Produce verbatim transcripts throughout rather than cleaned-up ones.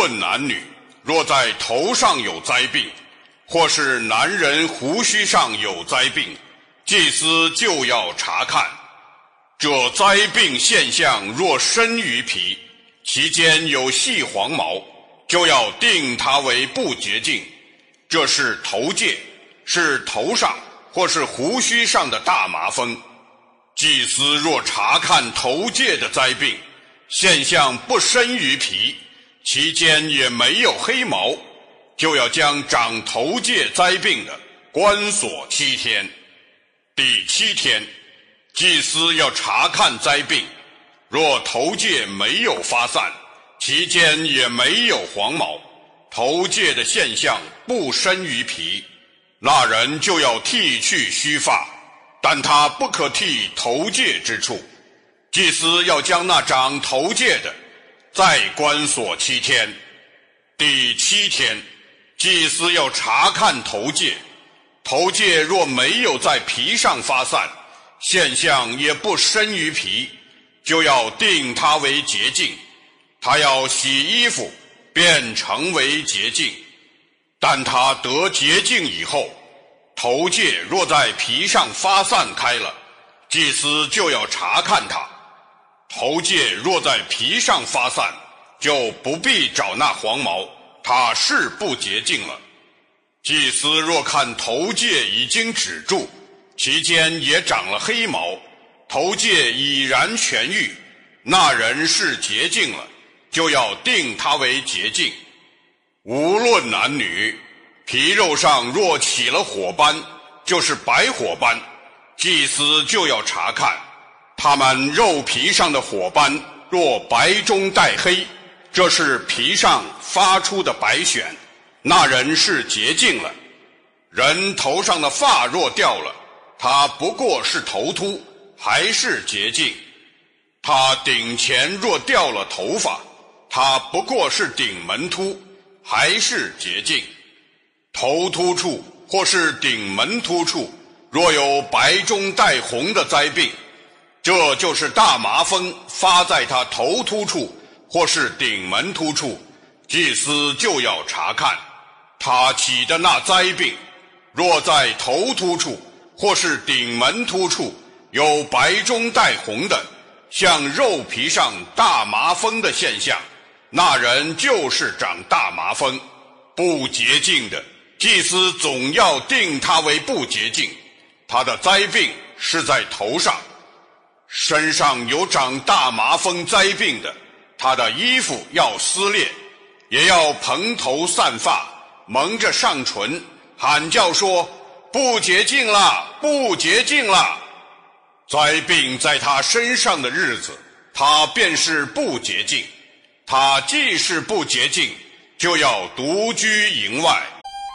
论男女，若在头上有灾病，或是男人胡须上有灾病，祭司就要查看。这灾病现象若深于皮，其间有细黄毛，就要定它为不洁净。这是头疥，是头上或是胡须上的大麻风。祭司若查看头疥的灾病，现象不深于皮，其间也没有黑毛，就要将长头疥灾病的关锁七天。第七天，祭司要查看灾病，若头疥没有发散，其间也没有黄毛，头疥的现象不深于皮，那人就要剃去须发，但他不可剃头疥之处。祭司要将那长头疥的再关锁七天。第七天，祭司要查看头疥，头疥若没有在皮上发散，现象也不深于皮，就要定它为洁净。他要洗衣服，便成为洁净。但他得洁净以后，头疥若在皮上发散开了，祭司就要查看它。头疥若在皮上发散，就不必找那黄毛，它是不洁净了。祭司若看头疥已经止住，其间也长了黑毛，头疥已然痊愈，那人是洁净了，就要定他为洁净。无论男女，皮肉上若起了火斑，就是白火斑，祭司就要查看。他们肉皮上的火斑若白中带黑，这是皮上发出的白癣，那人是洁净了。人头上的发若掉了，他不过是头秃，还是洁净。他顶前若掉了头发，他不过是顶门秃，还是洁净。头秃处或是顶门秃处若有白中带红的灾病，这就是大麻风发在他头秃处或是顶门秃处，祭司就要查看。他起的那灾病，若在头秃处或是顶门秃处有白中带红的，像肉皮上大麻风的现象，那人就是长大麻风。不洁净的，祭司总要定他为不洁净。他的灾病是在头上。身上有长大麻风灾病的，他的衣服要撕裂，也要蓬头散发，蒙着上唇，喊叫说：不洁净了，不洁净了。灾病在他身上的日子，他便是不洁净。他既是不洁净，就要独居营外。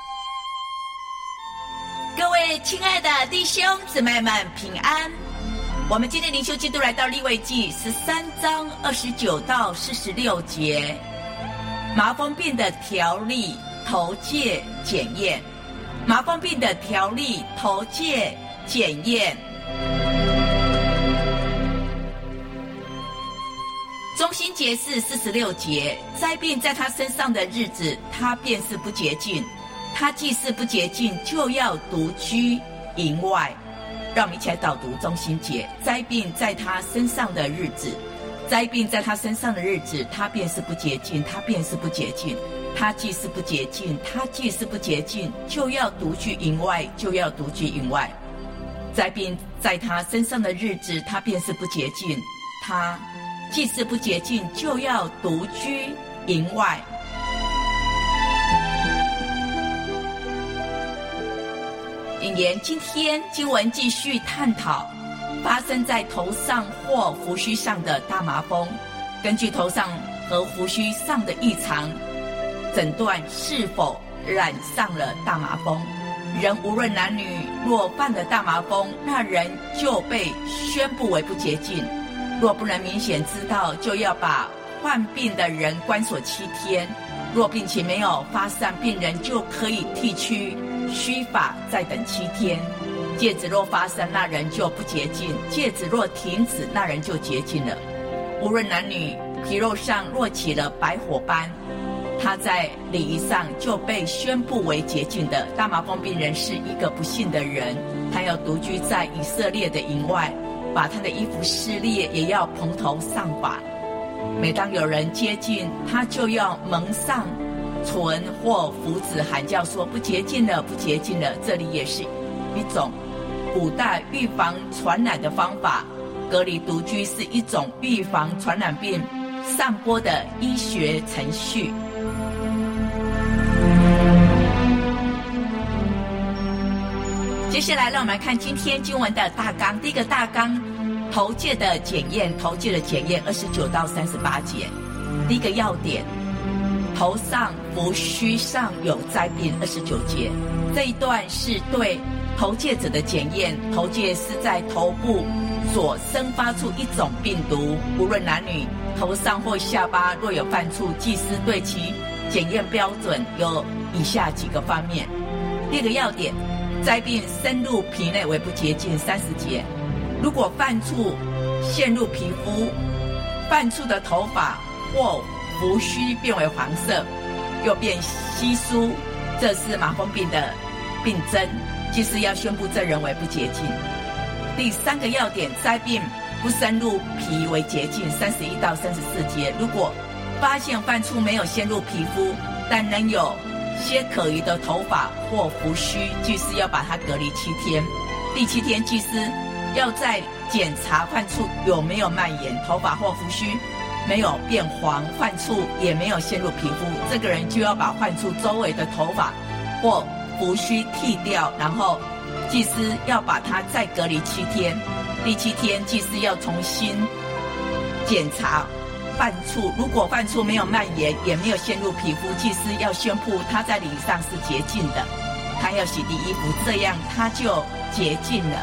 各位亲爱的弟兄姊妹们平安。我们今天灵修进度来到利未记十三章二十九到四十六节，麻风病的条例头疥检验。麻风病的条例头疥检验。中心节是四十六节，灾病在他身上的日子，他便是不洁净。他既是不洁净，就要独居营外。让我们一起来导读中心节。灾病在他身上的日子，灾病在他身上的日子，他便是不洁净，他便是不洁净。他既是不洁净，他既是不洁净，就要独居营外，就要独居营外。灾病在他身上的日子，他便是不洁净，他既是不洁净，就要独居营外。引言，今天经文继续探讨发生在头上或胡须上的大麻风，根据头上和胡须上的异常，诊断是否染上了大麻风。人无论男女，若犯了大麻风，那人就被宣布为不洁净。若不能明显知道，就要把患病的人关锁七天。若病情没有发散，病人就可以剃去须发，再等七天。戒指若发散，那人就不洁净；戒指若停止，那人就洁净了。无论男女，皮肉上若起了白火斑， 他在礼仪上就被宣布为洁净的。大麻风病人是一个不幸的人，他要独居在以色列的营外，把他的衣服撕裂，也要蓬头上发。每当有人接近，他就要蒙上唇或胡子，喊叫说不洁净了，不洁净了。这里也是一种古代预防传染的方法。隔离独居是一种预防传染病散播的医学程序。接下来让我们来看今天经文的大纲。第一个大纲，头戒的检验，头戒的检验二十九到三十八节。第一个要点，头上胡须上有灾病二十九节。这一段是对头戒者的检验。头戒是在头部所生发出一种病毒，无论男女，头上或下巴若有犯处，祭司对其检验标准有以下几个方面。第一个要点，灾病深入皮内为不洁净三十节。如果犯处陷入皮肤，犯处的头发或胡须变为黄色，又变稀疏，这是麻风病的病征，祭司要宣布这人为不洁净。第三个要点，灾病不深入皮为洁净三十一到三十四节。如果发现犯处没有陷入皮肤，但仍有些可疑的头发或胡须，祭司要把它隔离七天。第七天，祭司要再检查犯处有没有蔓延，头发或胡须没有变黄，犯处也没有陷入皮肤，这个人就要把犯处周围的头发或胡须剃掉，然后祭司要把它再隔离七天。第七天，祭司要重新检查犯处，如果犯处没有蔓延，也没有陷入皮肤，祭司要宣布他在礼上是洁净的，他要洗涤衣服，这样他就洁净了。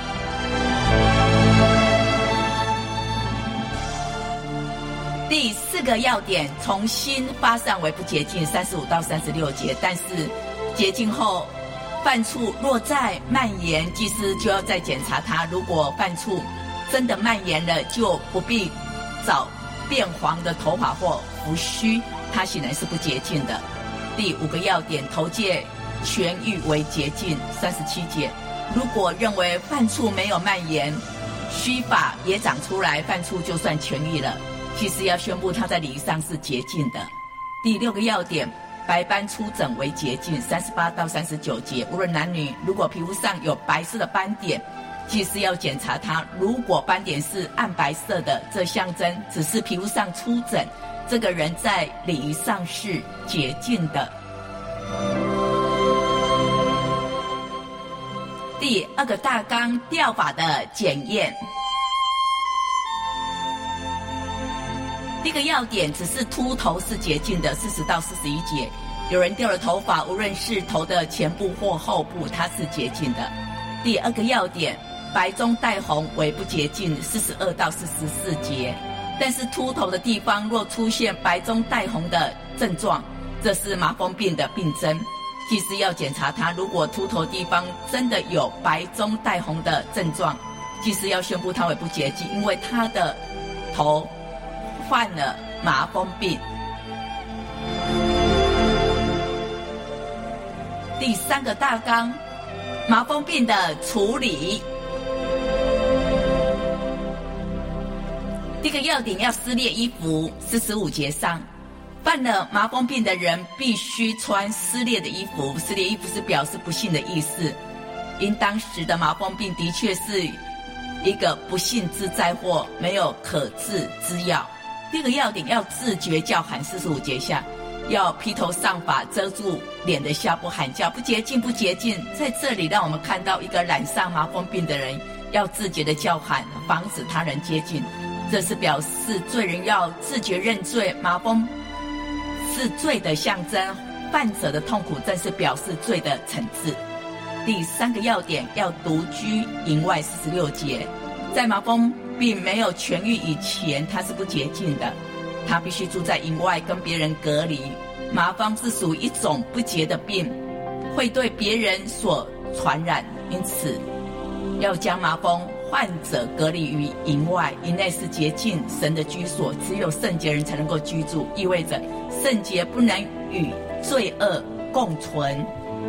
第四个要点，从心发散为不洁净三十五到三十六节。但是洁净后犯处若再蔓延，祭司就要再检查它，如果犯处真的蔓延了，就不必找变黄的头发或胡须，它显然是不洁净的。第五个要点，头戒痊愈为洁净三十七节。如果认为犯处没有蔓延，须发也长出来，犯处就算痊愈了，祭司要宣布他在礼仪上是洁净的。第六个要点，白斑出疹为洁净三十八到三十九节。无论男女，如果皮肤上有白色的斑点，祭司要检查它，如果斑点是暗白色的，这象征只是皮肤上出疹，这个人在礼仪上是洁净的。第二个大纲，掉发的检验。第一个要点，只是秃头是洁净的四十到四十一节。有人掉了头发，无论是头的前部或后部，它是洁净的。第二个要点，白中带红为不洁净四十二到四十四节。但是秃头的地方若出现白中带红的症状，这是麻风病的病征，祭司要检查它，如果秃头地方真的有白中带红的症状，祭司要宣布它为不洁净，因为他的头患了麻风病。第三个大纲，麻风病的处理。第一个要点，要撕裂衣服四十五节上，犯了麻风病的人必须穿撕裂的衣服，撕裂衣服是表示不幸的意思，因当时的麻风病的确是一个不幸之灾祸，没有可治之药。第二个要点，要自觉叫喊四十五节下，要披头上发遮住脸的下部喊叫，不洁净不洁净。在这里让我们看到一个染上麻风病的人要自觉的叫喊，防止他人接近，这是表示罪人要自觉认罪，麻风是罪的象征，犯者的痛苦正是表示罪的惩治。第三个要点，要独居营外四十六节，在麻风病没有痊愈以前，他是不洁净的，他必须住在营外跟别人隔离。麻风是属于一种不洁的病，会对别人所传染，因此要将麻风患患者隔离于营外，营内是洁净神的居所，只有圣洁人才能够居住，意味着圣洁不能与罪恶共存。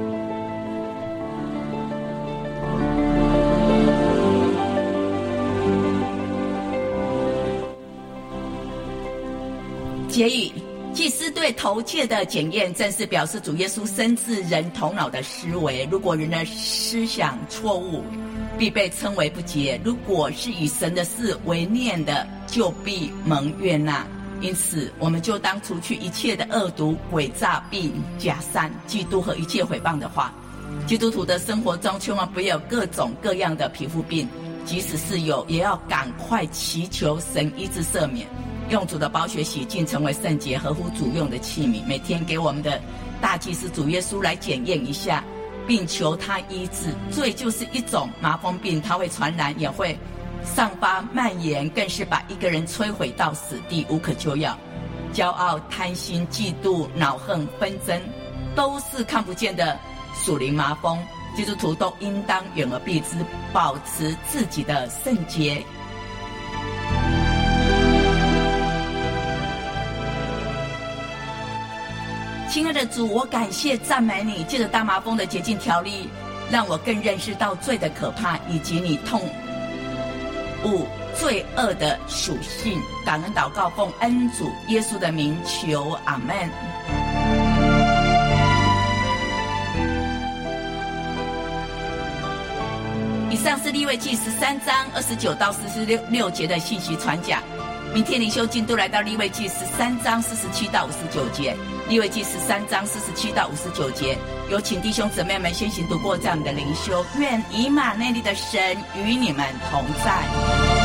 结语：祭司对头戒的检验，正是表示主耶稣深知人头脑的思维。如果人的思想错误，必被称为不洁；如果是以神的事为念的，就必蒙悦纳。因此，我们就当除去一切的恶毒、诡诈并假善、嫉妒和一切毁谤的话。基督徒的生活中，千万不要有各种各样的皮肤病，即使是有，也要赶快祈求神医治赦免。用主的宝血洗净，成为圣洁合乎主用的器皿，每天给我们的大祭司主耶稣来检验一下，并求他医治。罪就是一种麻风病，它会传染，也会上发蔓延，更是把一个人摧毁到死地，无可救药。骄傲、贪心、嫉妒、恼恨、纷争，都是看不见的属灵麻风。基督徒都应当远而避之，保持自己的圣洁。亲爱的主，我感谢赞美你，借着大麻风的洁净条例，让我更认识到罪的可怕，以及你痛恶罪恶的属性。感恩祷告，奉恩主耶稣的名求，阿们。以上是利未记十三章二十九到四十六节的信息传讲。明天灵修进度来到利未记十三章四十七到五十九节。利未记十三章四十七到五十九节，有请弟兄姊妹们先行读过这样的灵修。愿以马内利的神与你们同在。